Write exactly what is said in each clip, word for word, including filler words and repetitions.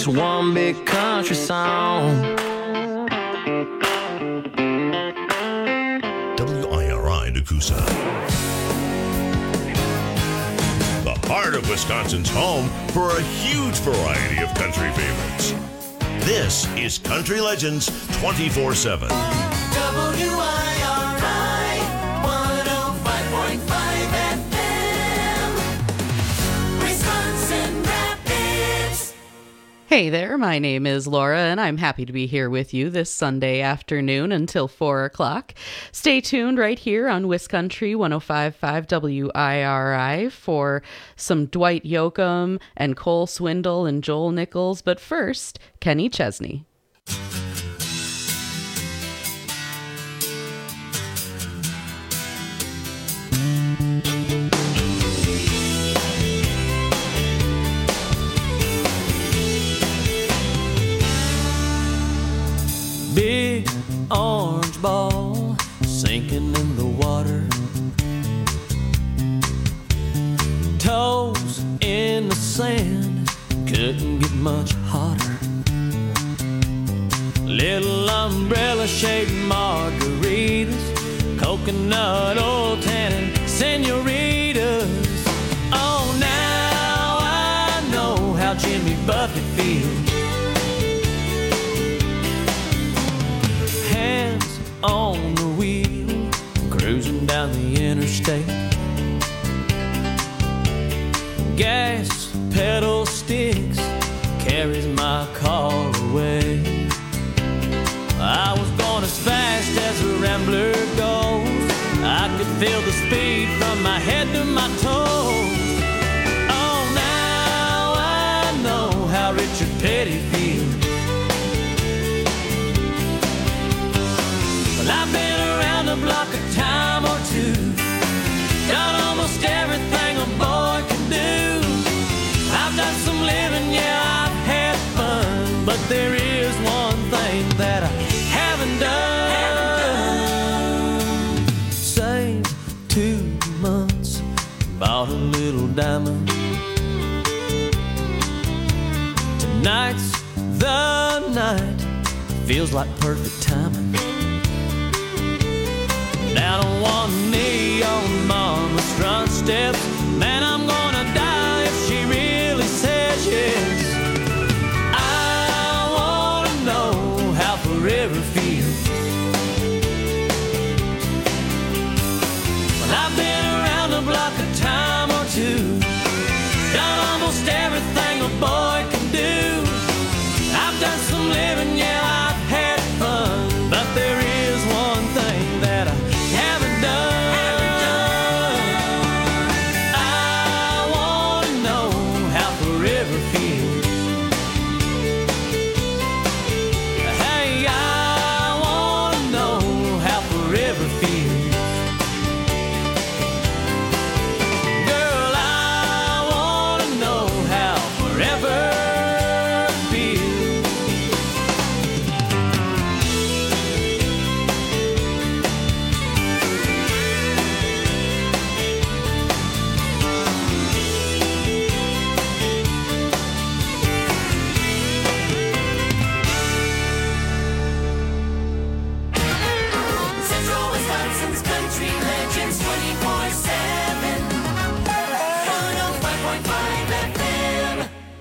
just one big country song. W I R I Nakusa. The heart of Wisconsin's home for a huge variety of country favorites. This is Country Legends twenty-four seven. W I R I one oh five point five F M, Wisconsin Rapids. Hey there, my name is Laura, and I'm happy to be here with you this Sunday afternoon until four o'clock. Stay tuned right here on Wiscountry one oh five point five W I R I for some Dwight Yoakam and Cole Swindle and Joel Nichols, but first, Kenny Chesney. Big orange ball sinking in the water, toes in the sand, couldn't get much hotter. Little umbrella shaped margaritas, coconut oil tannin senoritas. Oh, now I know how Jimmy Buffett feels. Hands on the wheel, cruising down the interstate. Gas pedal sticks, carries my car away. I was going as fast as a rambler goes. I could feel the speed from my head to my toes. Oh, now I know how Richard Petty feels. Well, I've been around the block a time or two, done almost everything a boy can do. I've done some living, yeah, I've had fun, but there is one thing that I haven't done. Haven't done. Saved two months, bought a little diamond. Tonight's the night, feels like perfect timing. Down on one knee on mama's front steps, man, I'm gonna die if she really says yes. I wanna know how forever feels. Well, I've been around the block a time or two, done almost everything a boy can do. I've done some living, yeah, I've had fun, but there is one thing that I haven't done. Haven't done. I wanna know how forever feels. Hey, I wanna know how forever feels. Girl, I wanna know how forever feels. Central Wisconsin's Country Legends twenty-four seven, one oh five point five F M.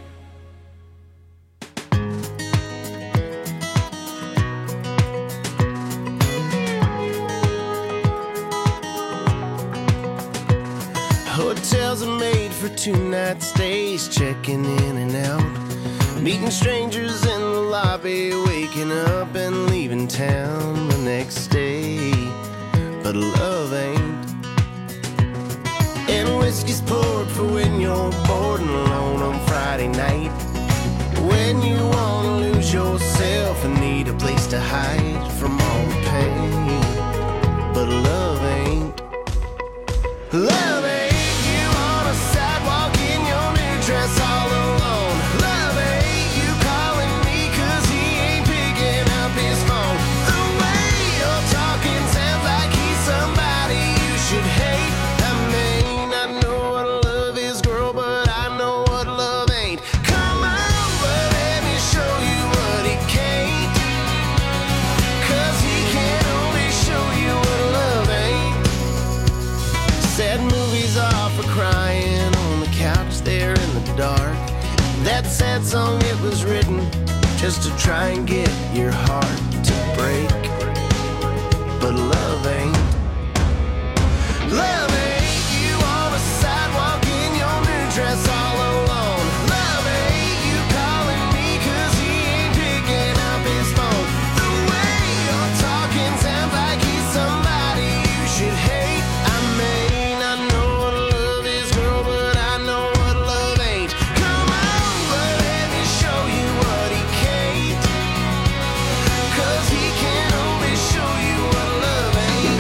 Hotels are made for two-night stays, checking in and out, meeting strangers in the lobby, waking up and leaving town the next day. But love ain't. And whiskey's poured for when you're bored and alone on Friday night, when you wanna lose yourself and need a place to hide from all the pain. But love ain't. Love ain't. You on a sidewalk in your new dress all alone. Love ain't. You calling me 'cause he ain't picking up his phone. The way you're talking sounds like he's somebody you should hate. I mean, I know what love is, girl, but I know what love ain't. Come on, but let me That sad song, it was written just to try and get your heart to break. But love ain't. Love ain't you on the sidewalk in your new dress all alone. Love ain't you calling me cause he ain't picking up his phone. The way you're talking sounds like he's somebody you should hate. I may not know what love is, girl, but I know what love ain't. Come on, but let me show you what he can't. Cause he can only show you what love ain't.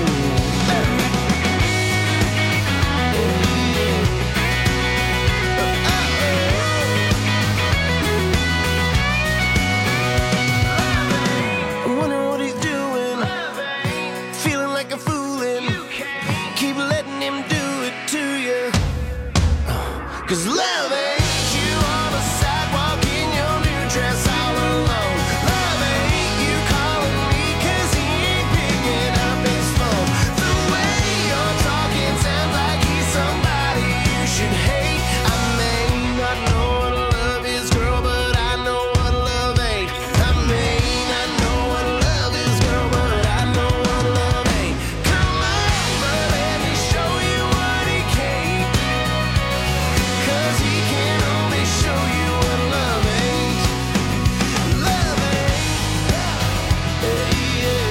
I'm wondering what he's doing, feeling like a foolin'. Keep letting him do it to you. Cause love ain't you on the sidewalk in your new dress all alone. Love ain't you calling me cause he ain't picking up his phone. The way you're talking sounds like he's somebody you should hate. I may not know what love is, girl, but I know what love ain't. I may not know what love is, girl, but I know what love ain't. Come on, but let me show you what he can't. Cause he can only show you what love ain't. Love ain't. Yeah, yeah.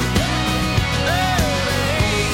Love ain't.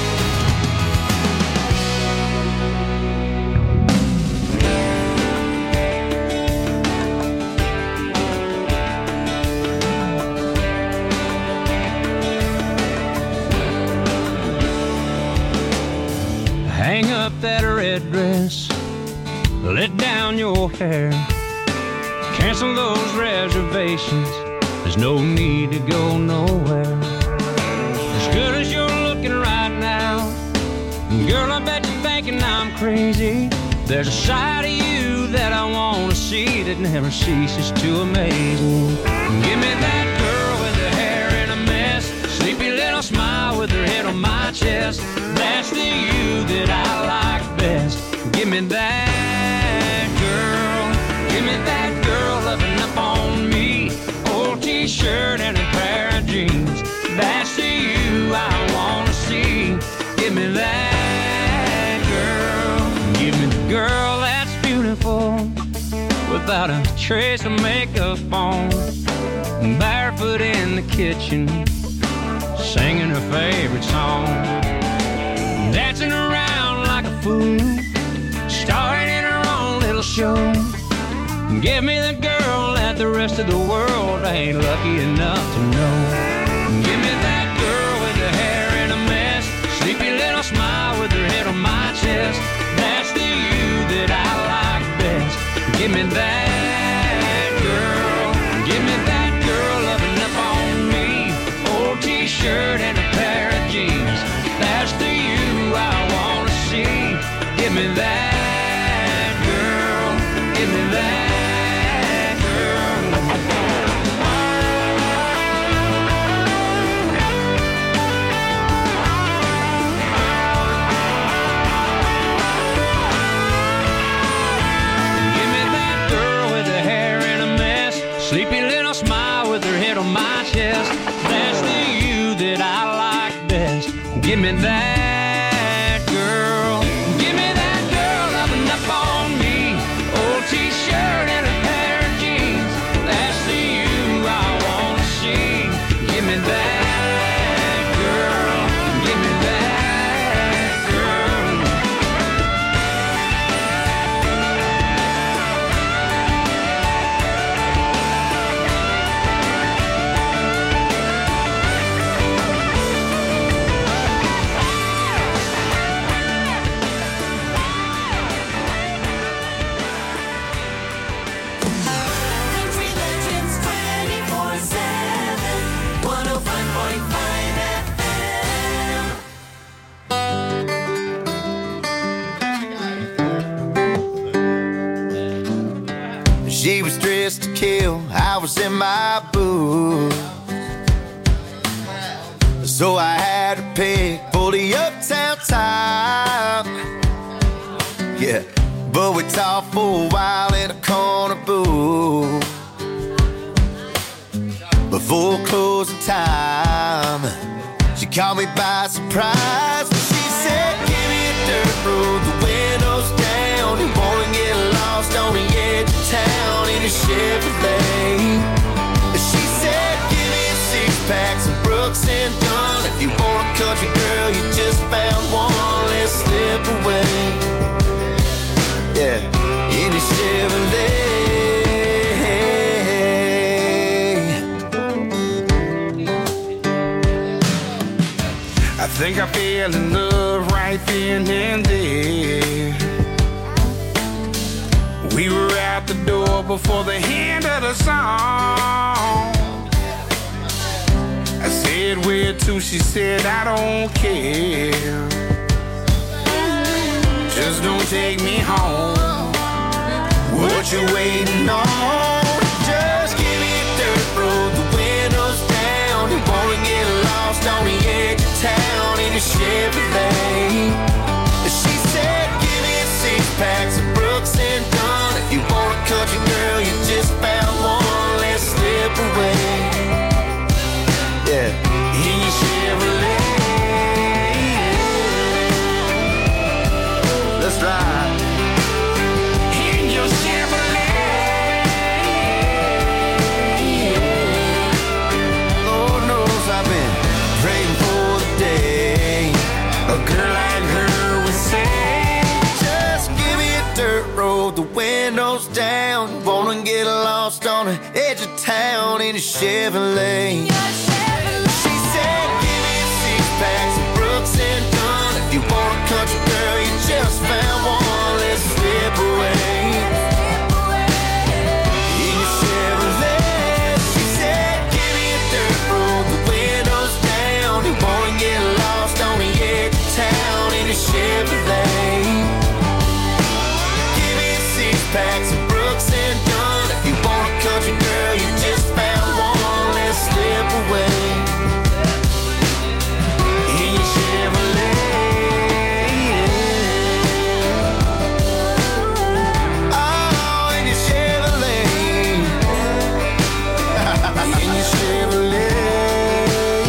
Hang up that red dress, let down your hair, cancel those reservations. There's no need to go nowhere. As good as you're looking right now, girl, I bet you're thinking I'm crazy. There's a side of you that I want to see that never ceases to amaze me. Give me that girl with her hair in a mess, sleepy little smile with her head on my chest. That's the you that I like best. Give me that girl. Give me that girl loving up on me. Old t-shirt and a pair of jeans. That's the you I want to see. Give me that girl. Give me the girl that's beautiful, without a trace of makeup on, barefoot in the kitchen, singing her favorite song, dancing around like a fool, starring in her own little show. Give me the girl that the rest of the world ain't lucky enough to know. Give me that girl with her hair in a mess, sleepy little smile with her head on my chest. That's the you that I like best. Give me that girl. Give me that girl loving up on me. Old t-shirt and a pair of jeans. That's the you I want to see. Give me that girl. Give me that sleepy little smile with her head on my chest. That's the you that I like best. Give me that girl. Give me that girl loving up on me. Old t-shirt and a pair of jeans. That's the you I want to see. Give me that girl. Give me that girl. Country Legends twenty-four seven, one oh five point five F M. She was dressed to kill, I was in my booth. So I had to pick for the uptown top. Yeah, but we talked for a while in a corner booth before closing time. She caught me by surprise. She said, give me a dirt road, the windows down. You wanna get lost on the edge of town in a Chevrolet. She said, give me a six pack, some Brooks and Dunn. If you want a country girl, you just found one. Let's slip away. Yeah, in a Chevrolet. I think I fell in love right then and there. We were out the door before the end of the song. I said, where to? She said, I don't care. Just don't take me home. What you waiting on? Just give me a dirt road, the windows down. You wanna get lost on the edge of town in a Chevrolet. She said, give me a six pack, some Brooks and Dunn. If you want a country girl, you just found one. Let's slip away. Yeah, in your Chevrolet. Let's ride. In your Chevrolet. Lord knows I've been praying for the day a girl like her would say, just give me a dirt road, the windows down. Wanna get lost on the edge of town in a Chevrolet. She said, give me a six pack, some Brooks and Dunn. If you want a country girl, you just found one. Let's slip away. In your Chevrolet. She said, give me a dirt road, the windows down. You wanna get lost on the edge of town in a Chevrolet. Give me a six pack, some Brooks and Dunn. If you want a country girl, you just found one. Let's slip away. In your Chevrolet. Oh, in your Chevrolet. In your Chevrolet.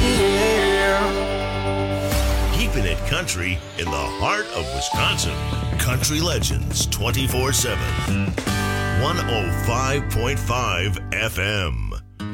Keeping it country in the heart of Wisconsin. Country Legends twenty-four seven. one oh five point five F M.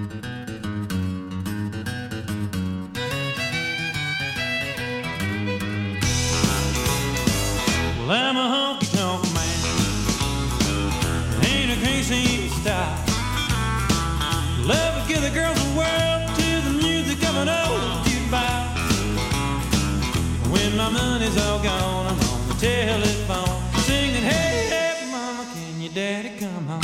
Well, I'm a honky-tonk man. Ain't a crazy style. Love to give the girls the world to the music of an old jukebox. When my money's all gone, I'm on the telephone singing, hey, hey, mama, can your daddy come home?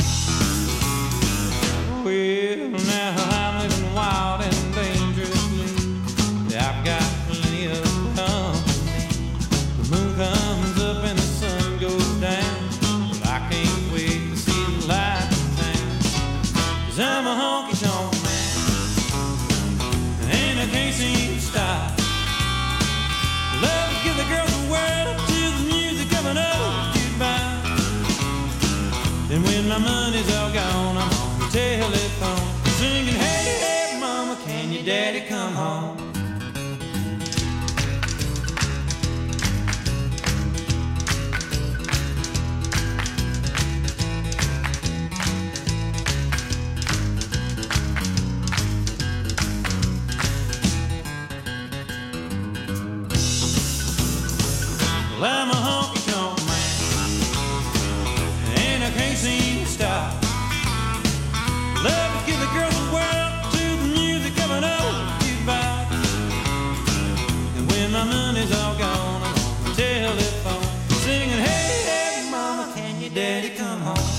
Well, now I'm living wild and dangerously. I've got plenty of company. The moon comes up and the sun goes down. Well, I can't wait to see the light in town. 'Cause I'm a honky-tonk man, and I can't seem to stop. Love to give the girls the world to the music of an old jukebox. Then when my money's all gone, I'm on the telephone singing, hey, hey, mama, can your daddy come home? Well, I'm a honky-tonk man, and I can't seem to stop. Love to give the girls the world to the music of an old jukebox. And when my money's all gone, I'm on the telephone singing, hey, hey, mama, can your daddy come home?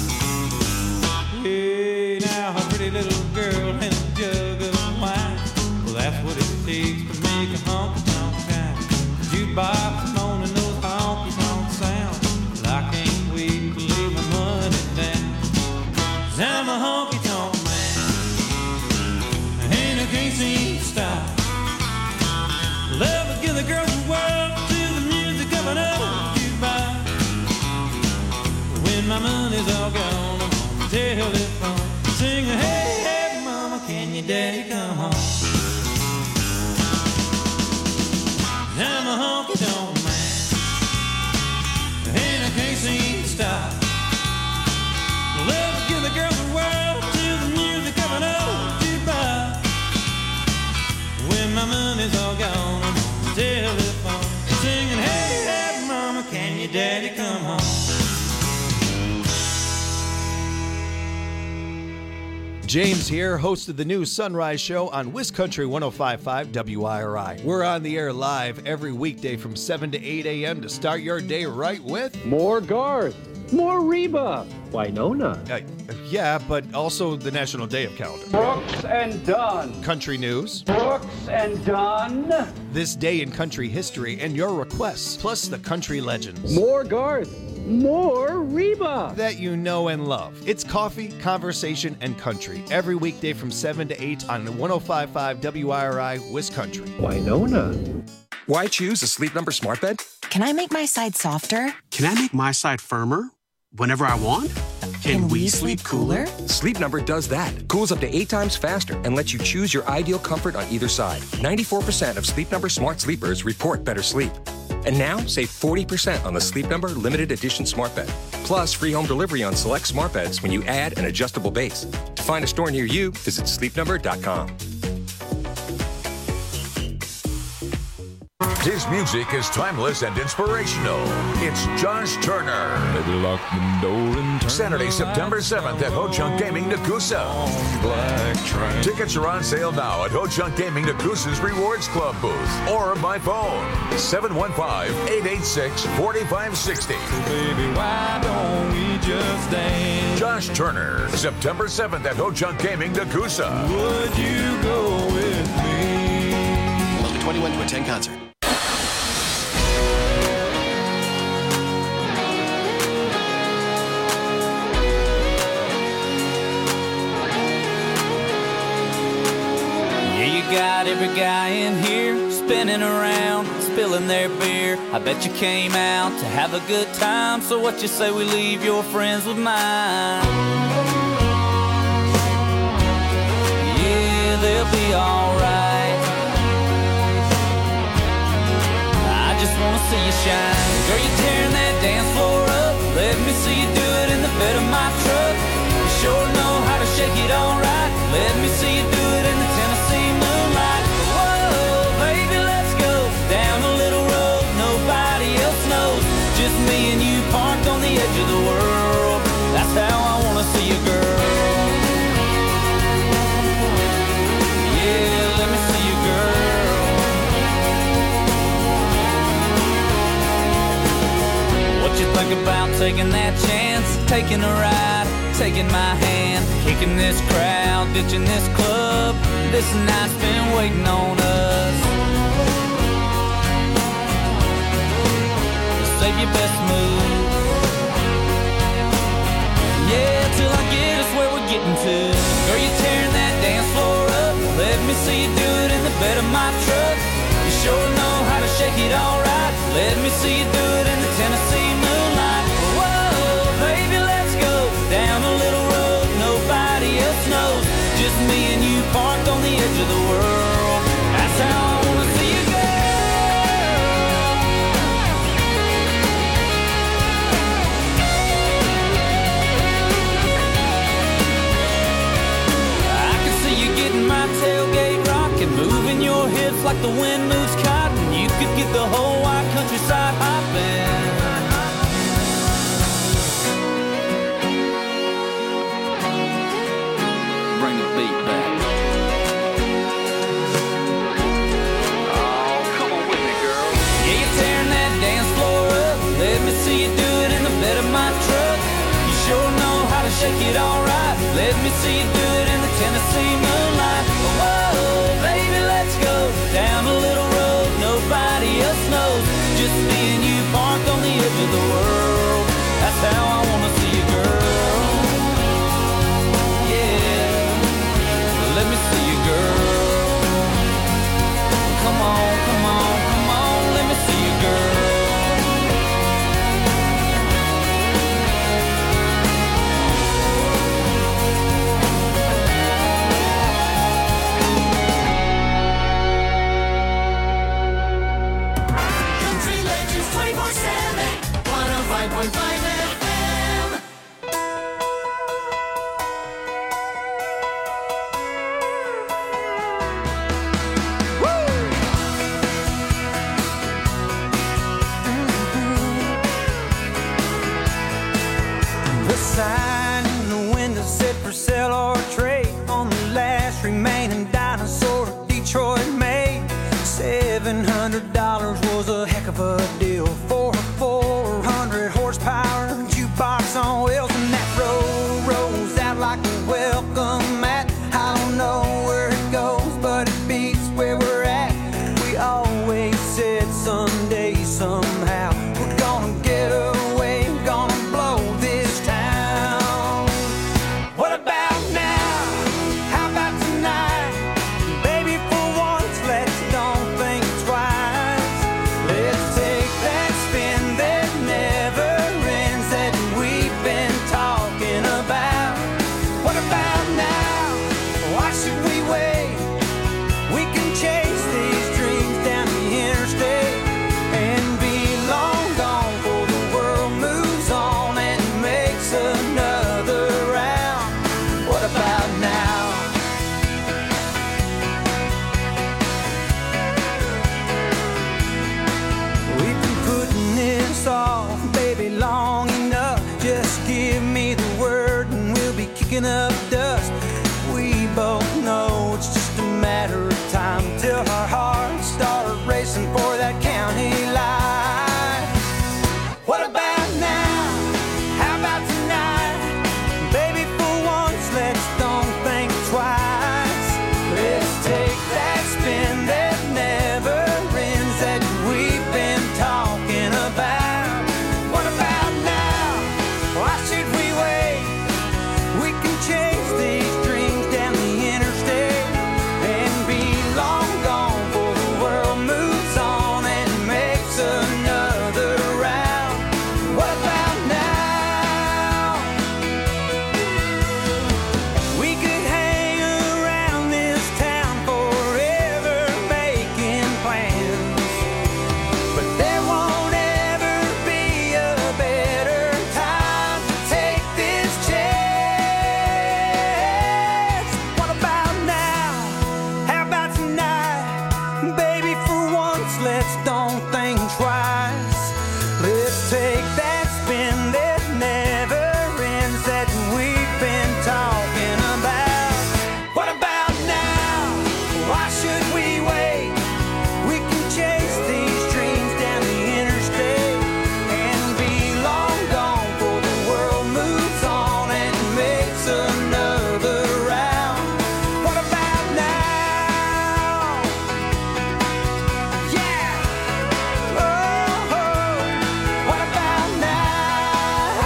Hey, now a pretty little girl and a jug of wine. Well, that's what it takes to make a honky-tonk town. Jukebox moaning those honky-tonk sounds. Well, I can't wait to lay my money down. 'Cause I'm a honky-tonk man, and I can't seem to stop. Love to give the girls the world to the music of an old jukebox. money's all gone, I'm on the telephone, singing, hey, hey, mama, can your daddy come home? I'm a honky-tonk man, and I can't seem to stop. Love to give the girls the world to the music of an old jukebox. When my money's all gone, I'm on the telephone, singing, hey, hey, mama, can your daddy come home? James here, host of the new Sunrise Show on WisCountry one oh five point five W I R I. We're on the air live every weekday from seven to eight a.m. to start your day right with... More Garth, more Reba, Winona. Uh, yeah, but also the National Day of Calendar. Brooks and Dunn. Country news. Brooks and Dunn. This day in country history and your requests, plus the country legends. More Garth. More Reba that you know and love. It's coffee, conversation, and country every weekday from seven to eight on one oh five point five W I R I WisCountry. Winona. Why choose a Sleep Number smart bed? Can I make my side softer? Can I make my side firmer whenever I want? Can, Can we, we sleep cooler? Sleep Number does that. Cools up to eight times faster and lets you choose your ideal comfort on either side. ninety-four percent of Sleep Number smart sleepers report better sleep. And now, save forty percent on the Sleep Number Limited Edition Smart Bed. Plus, free home delivery on select smart beds when you add an adjustable base. To find a store near you, visit sleep number dot com. His music is timeless and inspirational. It's Josh Turner. Lock the door and turn Saturday, September seventh at Ho Chunk Gaming, Nakusa. Tickets are on sale now at Ho Chunk Gaming, Nakusa's Rewards Club booth or by phone seven one five, eight eight six, four five six zero. So baby, why don't we just dance? Josh Turner, September seventh at Ho Chunk Gaming, Nakusa. Would you go with me? Must be twenty-one to attend concert. Got every guy in here spinning around, spilling their beer. I bet you came out to have a good time. So what you say we leave your friends with mine? Yeah, they'll be alright. I just wanna see you shine. Girl, you tearing that dance floor up. Let me see you do it in the bed of my truck. You sure know how to shake it all right. Let me see you do it in the Tennessee moonlight. Whoa, baby, let's go down a little road nobody else knows. Just me and you parked on the edge of the world. That's how I wanna see you, girl. Yeah, let me see you, girl. What you think about taking that chance, taking a ride, taking my hand, kicking this crowd, ditching this club? This night's been waiting on us. Save your best move. Yeah, till I get us where we're getting to. Girl, you tearing that dance floor up. Let me see you do it in the bed of my truck. You sure know how to shake it all right. Let me see you do it in the Tennessee moonlight. Whoa, baby, let's go down a little road nobody else knows. Just me and you parked on the edge of the world. That's how I wanna see you, girl. I can see you getting my tailgate rocking, moving your hips like the wind moves cotton. You could get the whole wide countryside hopping. Shake it all right. Let me see you do it in the Tennessee moonlight. Whoa, baby, let's go down a little road nobody else knows. Just me and you parked on the edge of the world. That's how I wanna see you, girl. Yeah, let me see you, girl. Come on, come on, come on, let me see you, girl. point five F M. The sign in the window said for sale or trade on the last remaining dinosaur Detroit made. Seven hundred dollars was a heck of a deal for a four hundred horsepower jukebox on wheels, and that road rolls out like a welcome mat. I don't know where it goes, but it beats where we're at. We always said someday, somehow, we're gonna get away, gonna blow this town. What about now? How about tonight? Baby, for once, let's don't think twice. Let's take that spin that never ends that we've been talking about. What about now? Why should we wait? We can chase these dreams down the interstate and be long gone before the world moves on and makes another round. What about now? We've been putting this off, baby, long enough. Just give me the word and we'll be kicking up dust. We both know it's just a matter of time till our hearts start racing for that county line. What about now? How about tonight? Baby, for once, let's don't think twice. Let's take that spin that never ends that we've been talking about. What about now? Why should we wait? We can chase these dreams down the interstate and be long gone before the world moves on and makes another round. What about now? We could hang around this town forever making plans, but there won't ever be a better time to take this chance. What about now? How about tonight? Baby, for once, let's don't think twice. Let's take that spin that never ends that we've been talking about. What about now? Why should we wait? We can chase these dreams down the interstate and be long gone before the world moves on and makes another round. What about now? Yeah. Oh, oh. What about now?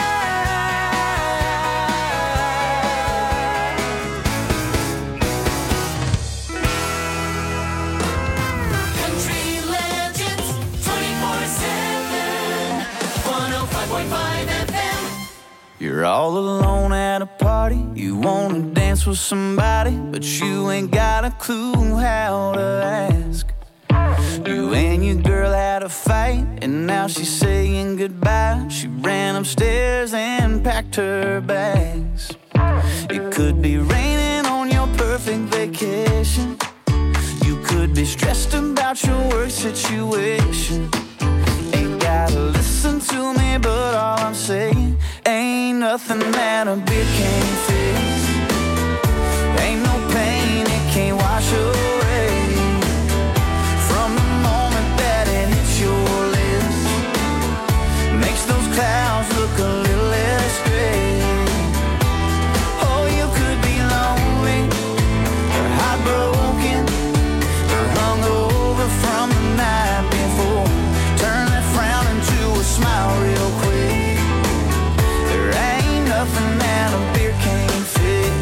Country Legends twenty-four seven. one oh five point five F M. You're all alone at a party. You wanna dance with somebody, but you ain't got a clue how to ask. You and your girl had a fight, and now she's saying goodbye. She ran upstairs and packed her bags. It could be raining on your perfect vacation. You could be stressed about your work situation. Ain't gotta listen to me, but all I'm saying ain't nothing that a beer can't fix. Ain't no pain it can't wash away from the moment that it hits your lips. Makes those clouds look a little less gray. Oh, you could be lonely or heartbroken or hungover from the night before. Turn that frown into a smile real quick. There ain't nothing that a beer can't fix.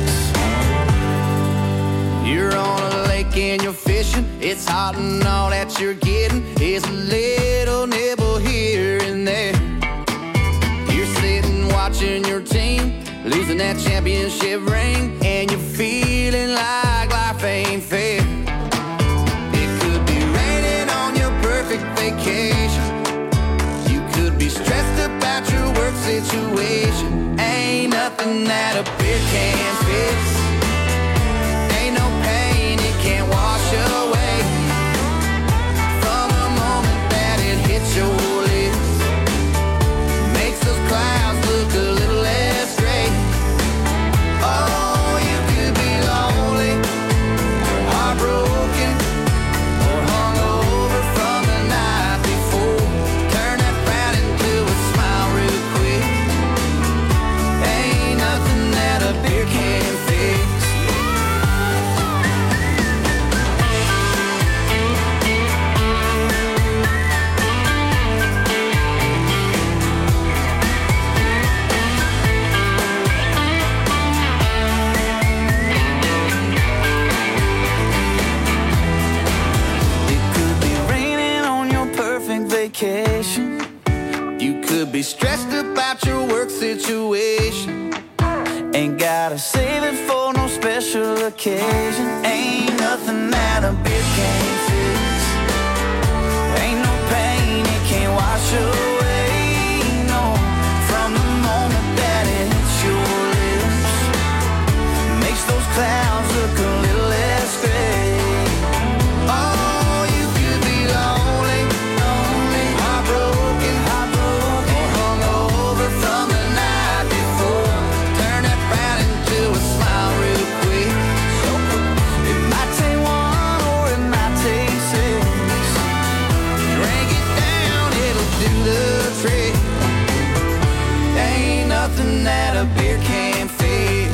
You're on a lake and you're fishing. It's hot and all that you're getting is a little nibble here and there. You're sitting watching your team losing that championship ring, and you're feeling like life ain't fair. It could be raining on your perfect vacation. You could could be stressed about your work situation. Ain't nothing that a beer can't fix. Ain't no pain it can't wash away. From the moment that it hits your lips, makes those clouds look a little less gray. Oh, you could be lonely, or heartbroken, or hungover from the night before. Turn that frown into a smile real quick. Ain't nothing that a beer can't fix. It could be raining on your perfect vacation. You could be stressed about your work situation. Ain't gotta save it for no special occasion. Ain't nothing that a beer can't fix. Ain't no pain it can't wash away. No, from the moment that it hits your lips, makes those clouds look a little less gray. Oh, you could be lonely, lonely, heartbroken, heartbroken, or hungover from the night before. Turn that frown into a smile real quick. So quick. It might take one or it might take six. Drink it down, it'll do the trick. Ain't nothing that a beer can't fix.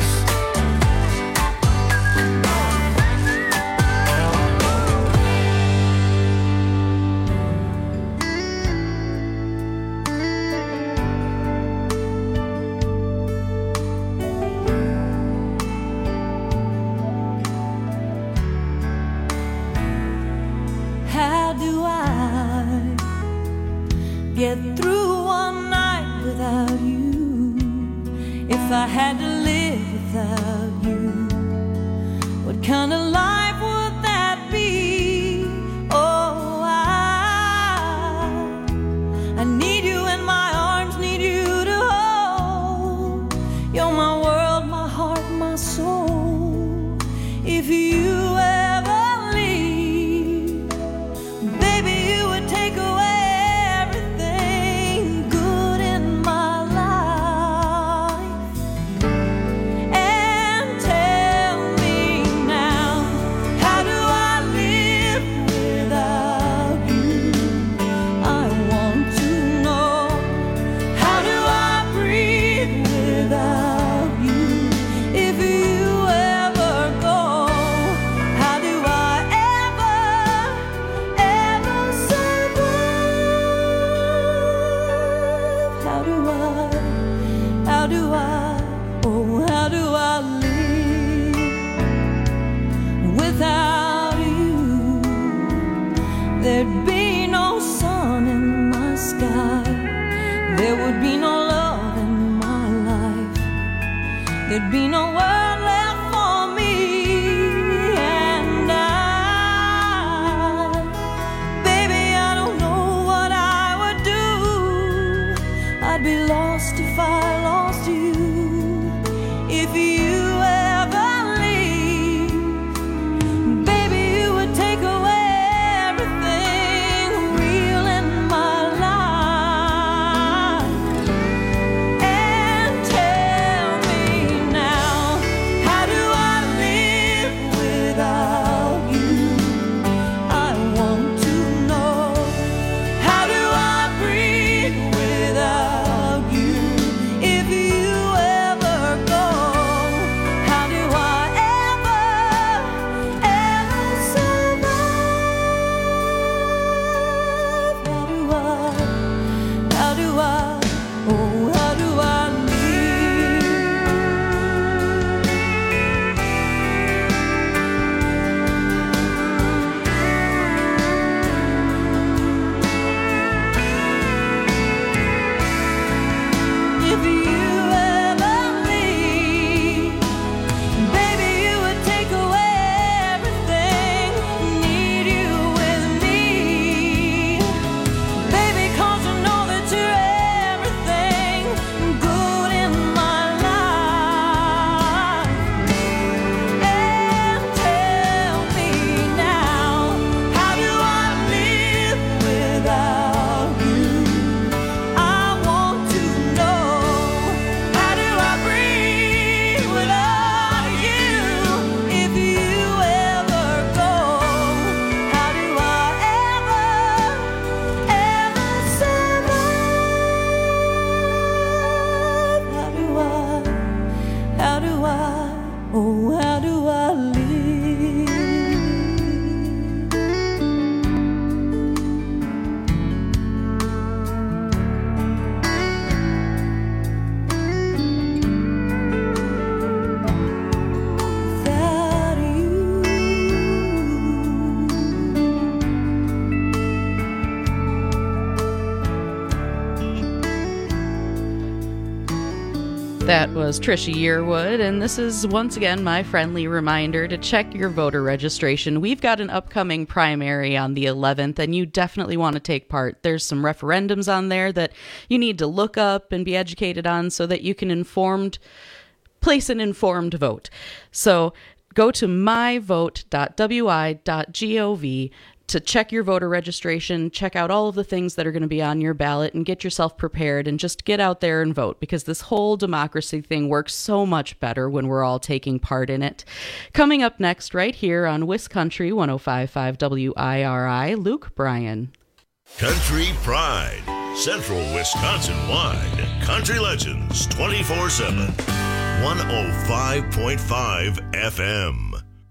How do I get through one night without you? If I had to live without you, what kind of life would that be? Oh, I, I need you in my arms, need you to hold. You're my world, my heart, my soul. If you ever leave, baby, you would take away everything good in my life. And tell me now, how do I live without you? I want to know. How do I breathe without you? If you ever go, how do I ever, ever survive? How do I, how do I, oh, how do I live without you? There'd be no sun in my sky. There would be no love in my life. There'd be no world left for me. And I, baby, I don't know what I would do. I'd be lost if I lost you. If you ever leave, baby, you would take away everything real in my life. That was Trisha Yearwood, and this is once again my friendly reminder to check your voter registration. We've got an upcoming primary on the eleventh, and you definitely want to take part. There's some referendums on there that you need to look up and be educated on so that you can informed place an informed vote. So go to my vote dot w i dot gov to check your voter registration, check out all of the things that are going to be on your ballot, and get yourself prepared and just get out there and vote, because this whole democracy thing works so much better when we're all taking part in it. Coming up next, right here on WisCountry one oh five point five W I R I, Luke Bryan. Country Pride, Central Wisconsin-wide. Country Legends twenty-four seven. one oh five point five F M.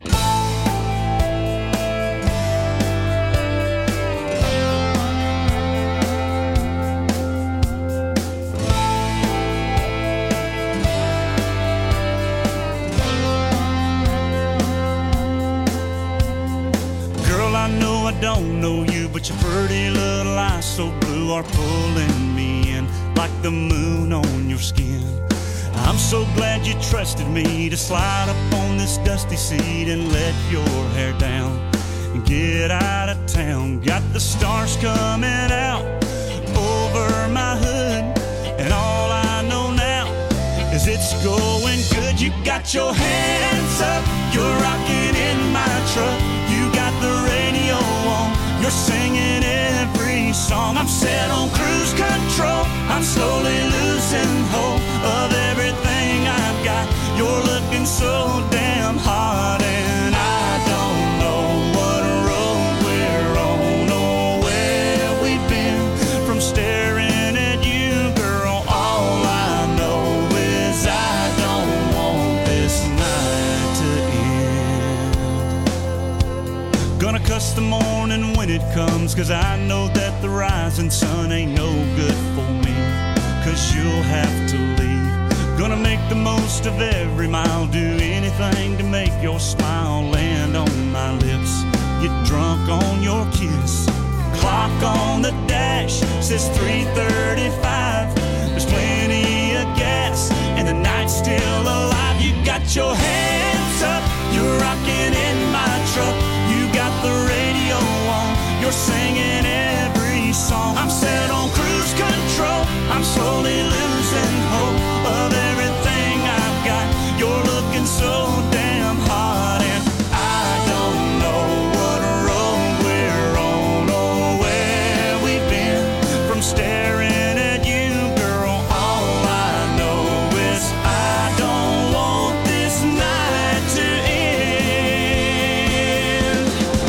Don't know you, but your pretty little eyes so blue are pulling me in like the moon on your skin. I'm so glad you trusted me to slide up on this dusty seat and let your hair down and get out of town. Got the stars coming out over my hood, and all I know now is it's going good. You got your hands up, you're rocking in my truck. You got the radio on, you're singing every song. I'm set on cruise control, I'm slowly losing hope of everything I've got. You're looking so damn hot, and I don't know what road we're on or where we've been from staring at you, girl. All I know is I don't want this night to end. Gonna cuss the morning when it comes, 'cause I know that the rising sun ain't no good for me, 'cause you'll have to leave. Gonna make the most of every mile, do anything to make your smile land on my lips. Get drunk on your kiss. Clock on the dash says three thirty-five. There's plenty of gas and the night's still alive. You got your hands up, you're rocking in my truck. You got the radio on, you're singing every song. I'm set on cruise control, I'm slowly losing hope of everything I've got. You're looking so damn hot, and I don't know what road we're on or where we've been from staring at you, girl. All I know is I don't want this night to end.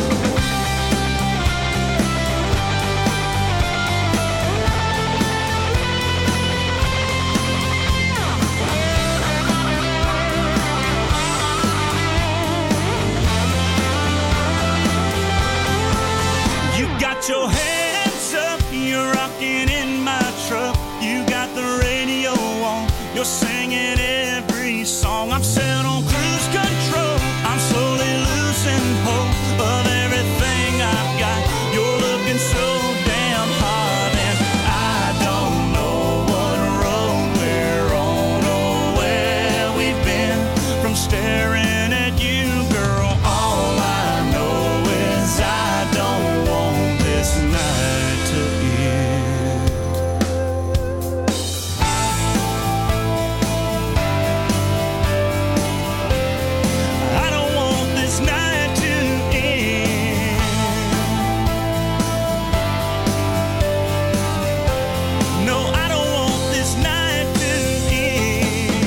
You got your hands up, you're rocking in my truck. You got the radio on, you're singing every song. I'm set on cruise control, I'm slowly losing hope of everything I've got. You're looking so damn hot, and I don't know what road we're on or where we've been from staring at you, girl. All I know is I don't want this night to end. I don't want this night to end. No, I don't want this night to end.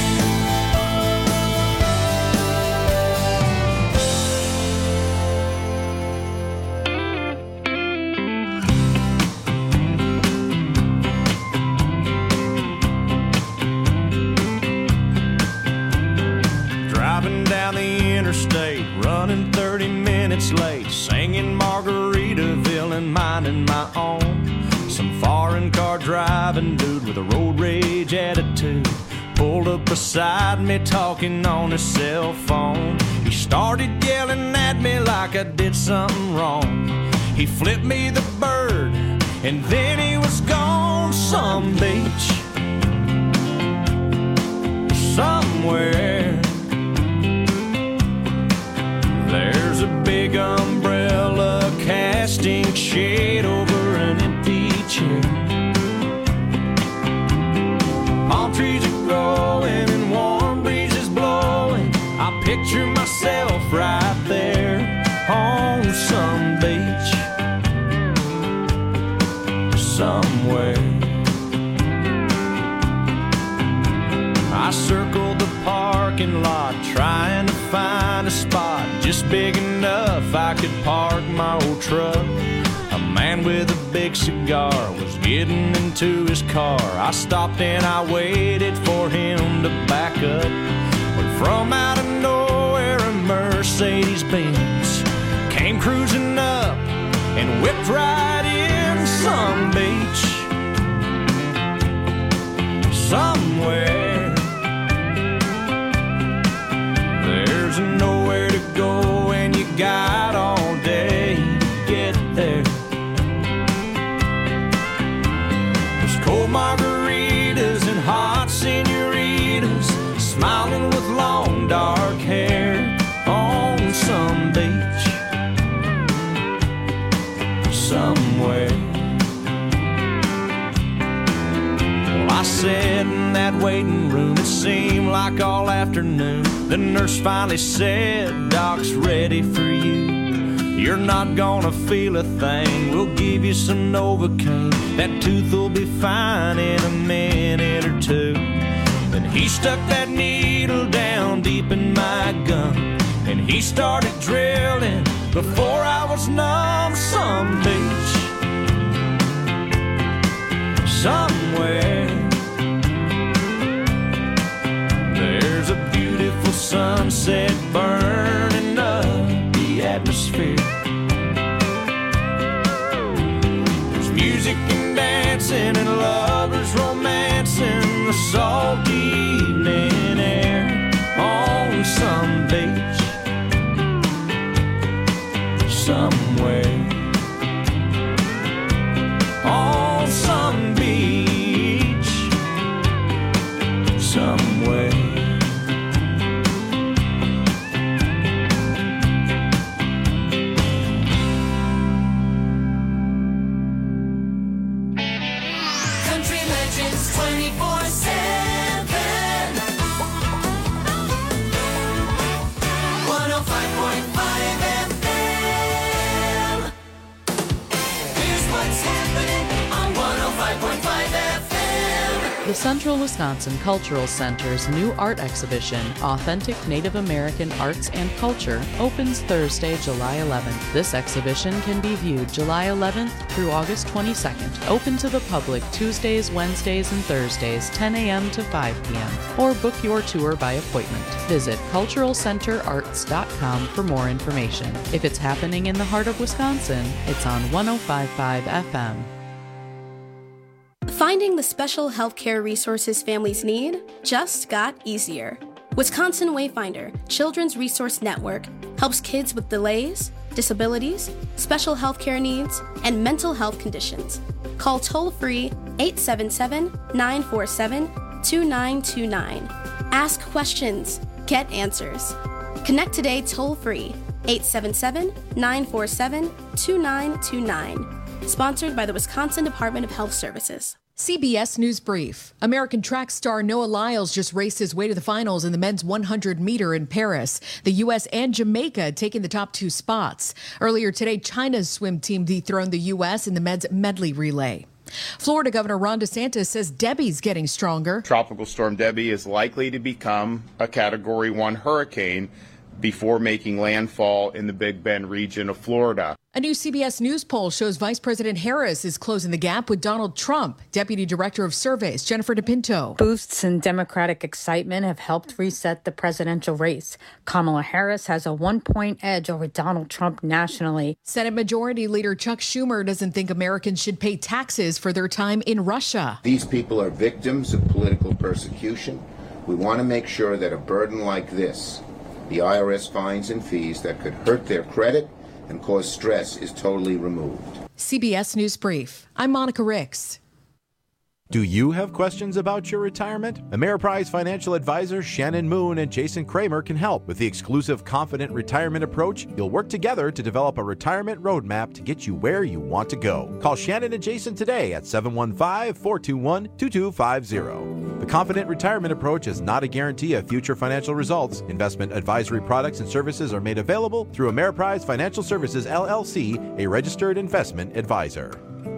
Driving down the interstate, running thirty minutes late, singing Margaritaville and minding my own. Some foreign car driving dude with a road rage attitude pulled up beside me talking on his cell phone. He started yelling at me like I did something wrong. He flipped me the bird and then he was gone some beach. somewhere. There's a big umbrella casting shade over an empty chair. Palm trees are growing and warm breezes blowing. I picture myself right there on some beach somewhere. I circled the parking lot trying to find a spot just big enough I could park my old truck. A man with a big cigar was getting into his car. I stopped and I waited for him to back up. When from out of nowhere a Mercedes Benz came cruising up and whipped right in some beach somewhere. There's nowhere to go and you got all day to get there. There's cold margaritas and hot senoritas smiling with long dark hair on some beach somewhere. Well, I sat in that waiting room, it seemed like all afternoon. The nurse finally said, Doc's ready for you. You're not gonna feel a thing, we'll give you some Novocaine. That tooth will be fine in a minute or two. Then he stuck that needle down deep in my gum, and he started drilling before I was numb. Some beach somewhere. There's a beautiful sunset burning up the atmosphere. There's music and dancing and lovers romancing the salty evening air on some beach somewhere. On some beach somewhere. twenty-four seven one oh five point five F M. Here's what's happening on one oh five point five F M. The Central Wisconsin Cultural Center's new art exhibition, Authentic Native American Arts and Culture, opens Thursday, July eleventh. This exhibition can be viewed July eleventh through August twenty-second. Open to the public Tuesdays, Wednesdays, and Thursdays, ten a.m. to five p.m. Or book your tour by appointment. Visit cultural center arts dot com for more information. If it's happening in the heart of Wisconsin, it's on one oh five point five F M. Finding the special healthcare resources families need just got easier. Wisconsin Wayfinder Children's Resource Network helps kids with delays, disabilities, special healthcare needs, and mental health conditions. Call toll-free eight seven seven, nine four seven, two nine two nine. Ask questions. Get answers. Connect today toll-free eight seven seven, nine four seven, two nine two nine. Sponsored by the Wisconsin Department of Health Services. C B S News Brief. American track star Noah Lyles just raced his way to the finals in the men's one hundred meter in Paris. The U S and Jamaica taking the top two spots. Earlier today, China's swim team dethroned the U S in the men's medley relay. Florida Governor Ron DeSantis says Debbie's getting stronger. Tropical Storm Debbie is likely to become a Category one hurricane before making landfall in the Big Bend region of Florida. A new C B S News poll shows Vice President Harris is closing the gap with Donald Trump. Deputy Director of Surveys, Jennifer DePinto. Boosts in Democratic excitement have helped reset the presidential race. Kamala Harris has a one-point edge over Donald Trump nationally. Senate Majority Leader Chuck Schumer doesn't think Americans should pay taxes for their time in Russia. These people are victims of political persecution. We want to make sure that a burden like this, the I R S fines and fees that could hurt their credit and cause stress, is totally removed. C B S News Brief. I'm Monica Ricks. Do you have questions about your retirement? Ameriprise financial advisors Shannon Moon and Jason Kramer can help. With the exclusive Confident Retirement approach, you'll work together to develop a retirement roadmap to get you where you want to go. Call Shannon and Jason today at seven one five, four two one, two two five zero. The Confident Retirement approach is not a guarantee of future financial results. Investment advisory products and services are made available through Ameriprise Financial Services, L L C, a registered investment advisor.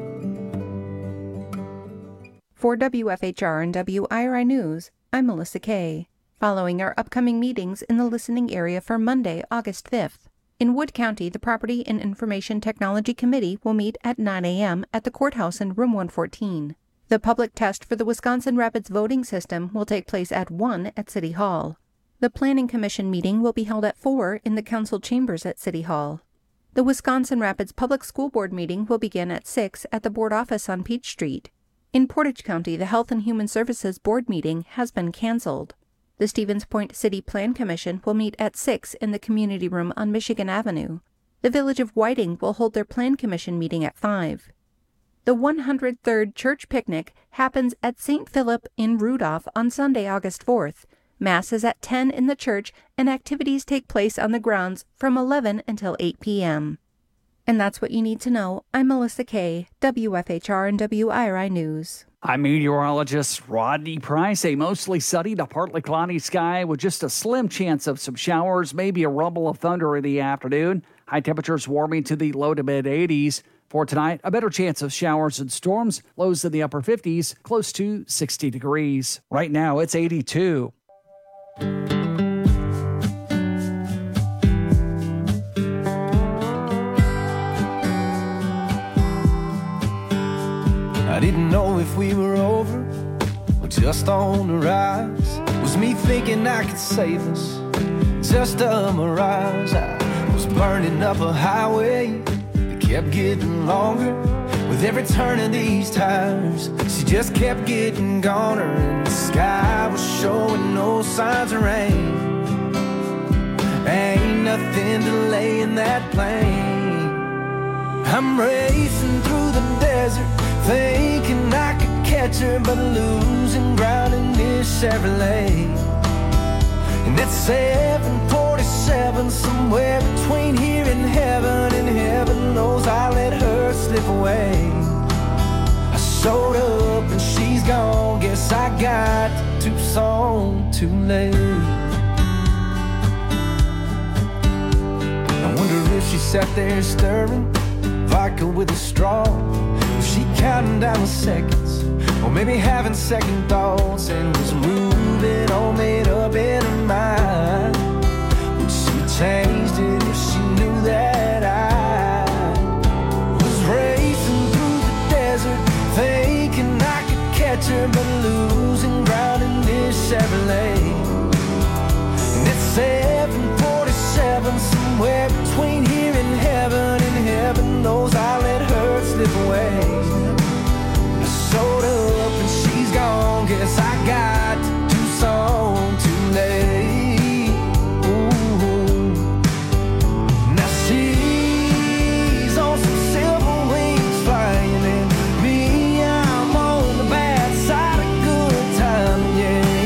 For W F H R and W I R I News, I'm Melissa Kay. Following our upcoming meetings in the listening area for Monday, August fifth. In Wood County, the Property and Information Technology Committee will meet at nine a.m. at the courthouse in room one fourteen. The public test for the Wisconsin Rapids voting system will take place at one at City Hall. The Planning Commission meeting will be held at four in the council chambers at City Hall. The Wisconsin Rapids Public School Board meeting will begin at six at the board office on Peach Street. In Portage County, the Health and Human Services Board meeting has been canceled. The Stevens Point City Plan Commission will meet at six in the community room on Michigan Avenue. The Village of Whiting will hold their Plan Commission meeting at five. The one hundred third Church Picnic happens at Saint Philip in Rudolph on Sunday, August fourth. Mass is at ten in the church, and activities take place on the grounds from eleven until eight p.m. And that's what you need to know. I'm Melissa Kay, W F H R and W I R I News. I'm meteorologist Rodney Price. A mostly sunny to partly cloudy sky with just a slim chance of some showers, maybe a rumble of thunder in the afternoon. High temperatures warming to the low to mid eighties. For tonight, a better chance of showers and storms. Lows in the upper fifties, close to sixty degrees. Right now, it's eighty-two. I didn't know if we were over or just on the rise. Was me thinking I could save us, just a mirage. I was burning up a highway that kept getting longer. With every turn of these tires, she just kept getting goner. And the sky was showing no signs of rain. Ain't nothing delaying that plane. I'm racing through the desert, thinking I could catch her, but losing ground in this Chevrolet. And at seven forty-seven, somewhere between here and heaven, and heaven knows I let her slip away. I showed up and she's gone, guess I got to Tucson too late. I wonder if she sat there stirring vodka with a straw. Was she counting down the seconds, or maybe having second thoughts, and was moving all made up in her mind? Would she changed it if she knew that I was racing through the desert, thinking I could catch her, but losing ground in this Chevrolet? And it's seven forty-seven, somewhere between here and heaven, and heaven knows I let her slip away. I showed up and she's gone, guess I got to Tucson too late. Ooh. Now she's on some silver wings flying, and me, I'm on the bad side of good time,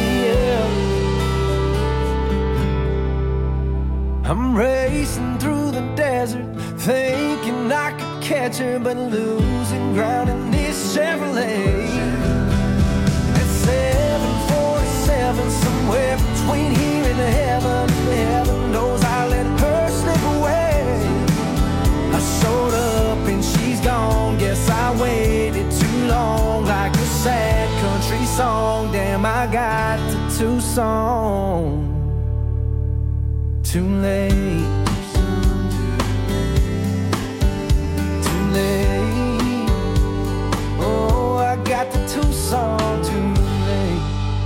yeah, yeah. I'm racing through the desert, thinking I could catch her, but losing ground in this Chevrolet. At seven forty-seven, somewhere between here and heaven, heaven knows I let her slip away. I showed up and she's gone, guess I waited too long, like a sad country song. Damn, I got to Tucson too late. Oh, I got the Tucson too late.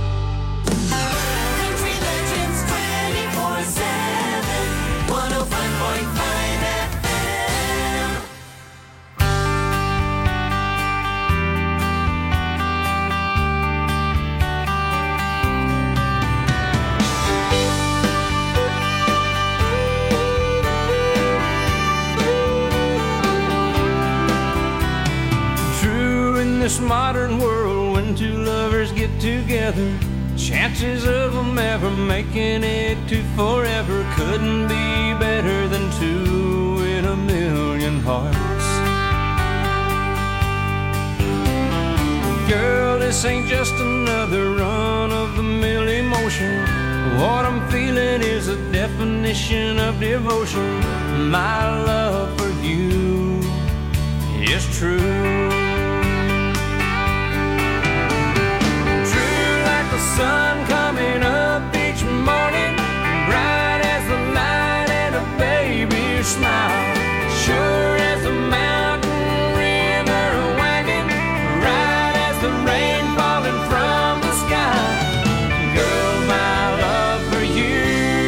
Country Legends twenty-four seven, one oh five point five F M. True, in this modern world when two lovers get together. Chances of them ever making it to forever couldn't be better than two in a million hearts. Girl, this ain't just another run-of-the-mill emotion. What I'm feeling is a definition of devotion. My love for you is true. The sun coming up each morning, bright as the light and a baby's smile, sure as a mountain river winding, right as the rain falling from the sky. Girl, my love for you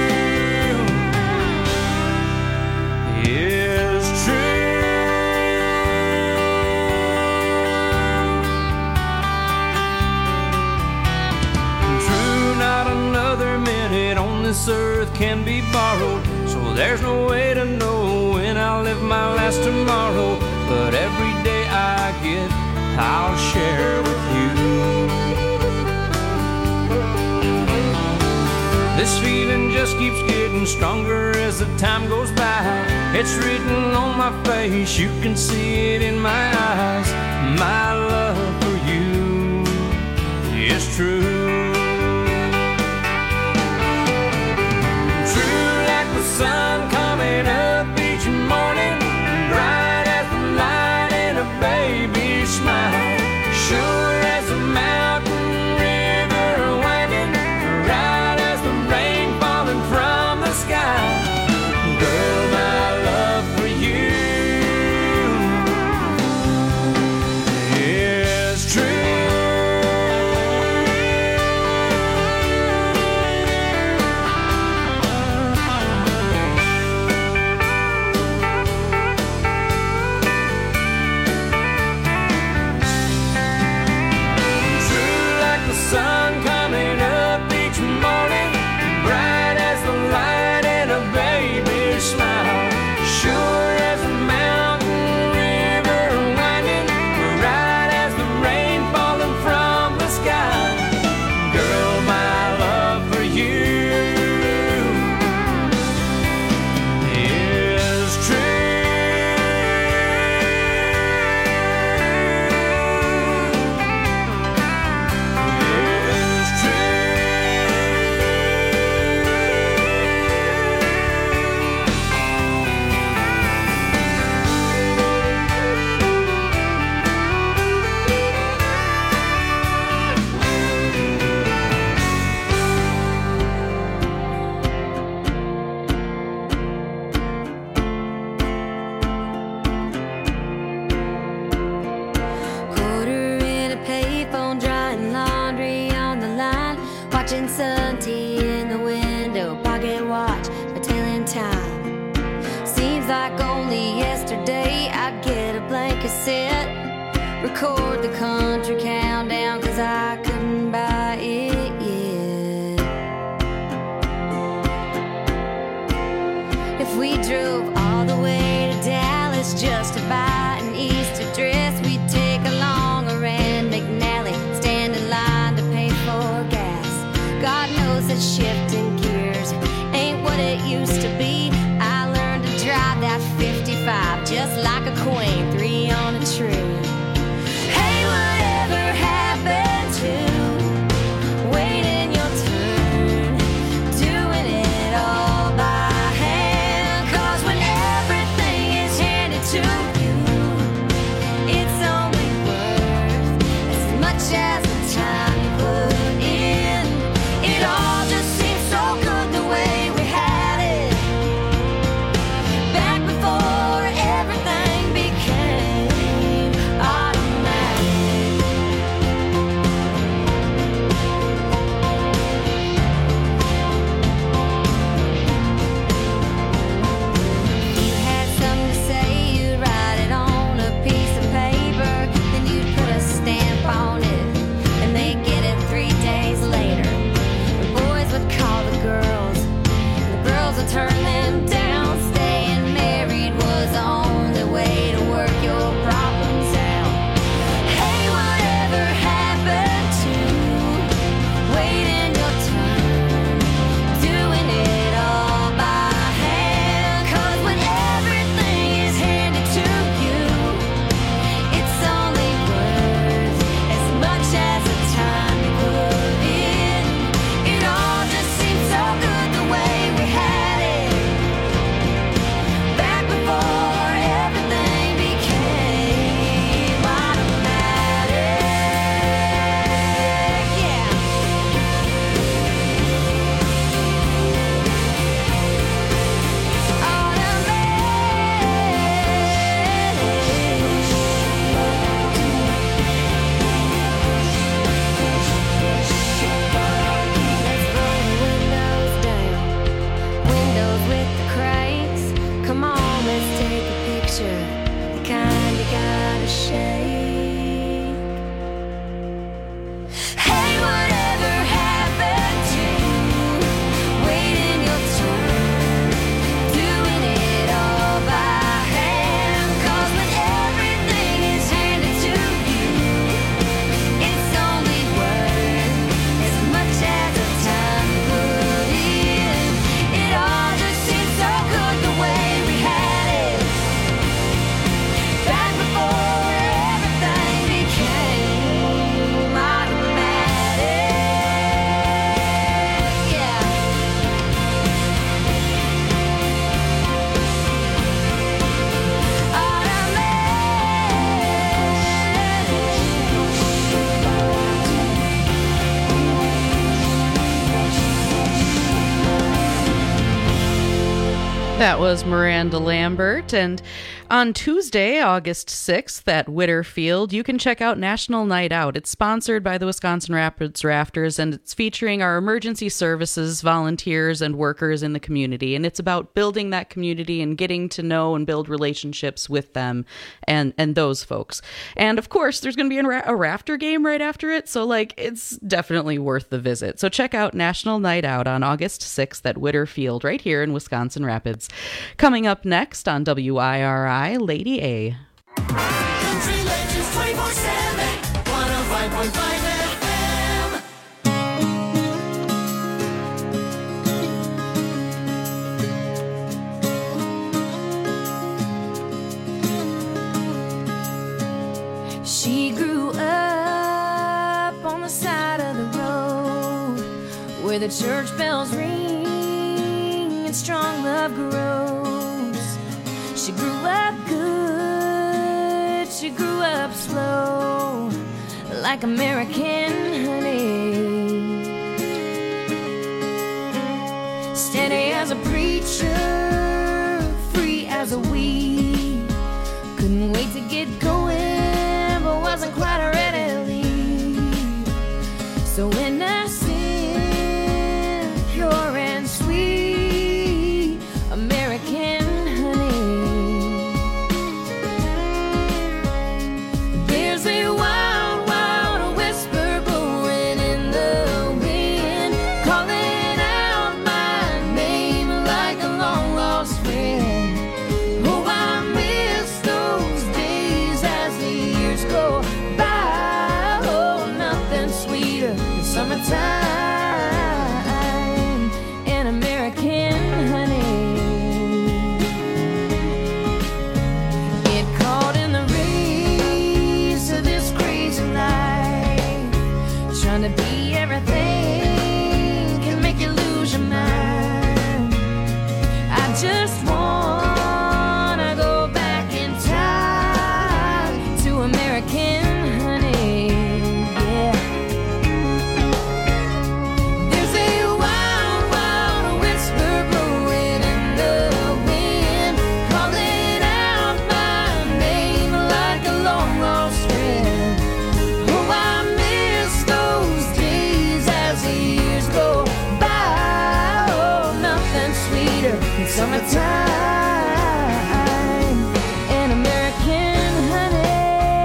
is true. This earth can be borrowed, so there's no way to know when I'll live my last tomorrow. But every day I get, I'll share with you. This feeling just keeps getting stronger as the time goes by. It's written on my face, you can see it in my eyes. My love for you is true. Sun coming up each morning, bright as the light in a baby's smile, sure as a mountain river winding, right as the rain falling from the sky. Girl, my love for you is true. Record the country countdown, cause I couldn't buy it yet. If we drove all the way to Dallas just to buy an Easter dress, we'd take along a Rand McNally, stand in line to pay for gas. God knows that shifting gears ain't what it used to be. I learned to drive that fifty-five just like a queen, three on a tree. Whatever happened to That was Miranda Lambert, and on Tuesday, August sixth at Whitterfield, you can check out National Night Out. It's sponsored by the Wisconsin Rapids Rafters, and it's featuring our emergency services, volunteers, and workers in the community, and it's about building that community and getting to know and build relationships with them and, and those folks. And of course, there's going to be a, ra- a rafter game right after it, so like it's definitely worth the visit. So check out National Night Out on August sixth at Whitterfield right here in Wisconsin Rapids. Coming up next on W I R I, Lady A. Country Legends twenty-four seven, one oh five point five F M. She grew up on the side of the road where the church bells ring and strong love grows. She grew up good, she grew up slow, like American honey. Steady as a preacher, free as a weed. Couldn't wait to get going, but wasn't quite ready to leave. So innocent, pure and sweet, American time in American honey. Get caught in the race of this crazy life, trying to be everything can make you lose your mind. I just wanna go back in time to American honey. Yeah. Summertime in American honey.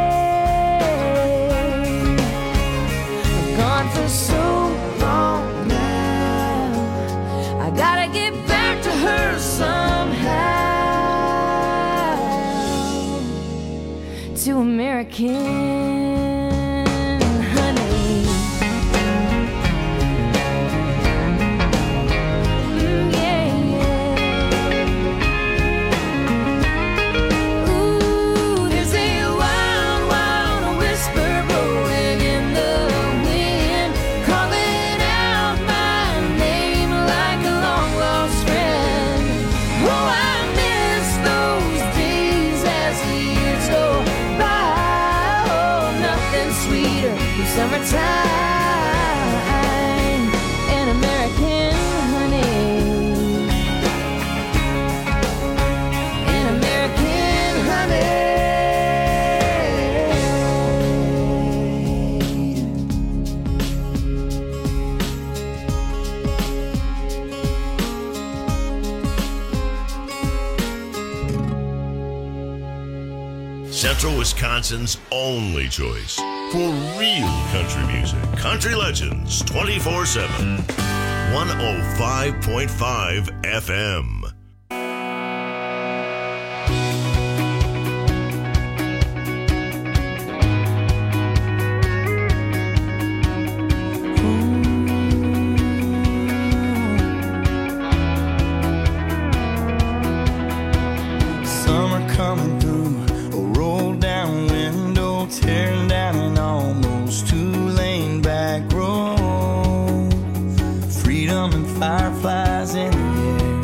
I've gone for so long now, I gotta get back to her somehow. To American summertime in American honey. In American honey. Central Wisconsin's only choice for real country music. Country Legends twenty-four seven. one oh five point five F M. Summer coming through, a roll down window, tearing down an almost two-lane back road. Freedom and fireflies in the air.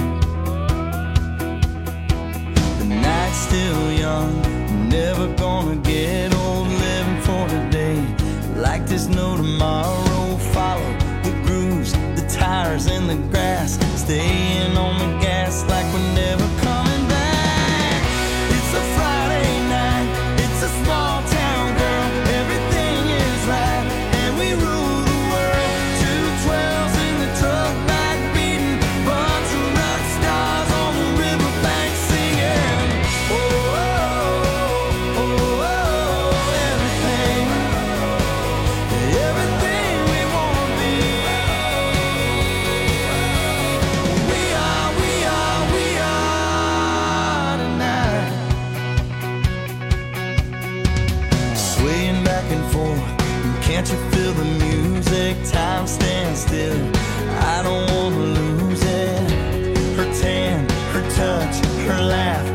The night's still young, never gonna get old. Living for today, like there's no tomorrow. Follow the grooves, the tires in the grass, staying on the gas. past like we're never coming back. It's a Friday night, it's a small town girl, everything is right, and we rule the world. Two twelves in the truck back beating, bunch of rock stars on the riverbank singing. Oh, oh, oh, oh, oh, everything, everything we wanna be. We are, we are, we are tonight. Swaying back and forth, can't you feel the music? Time stands still, I don't wanna lose it. Her tan, her touch, her laugh,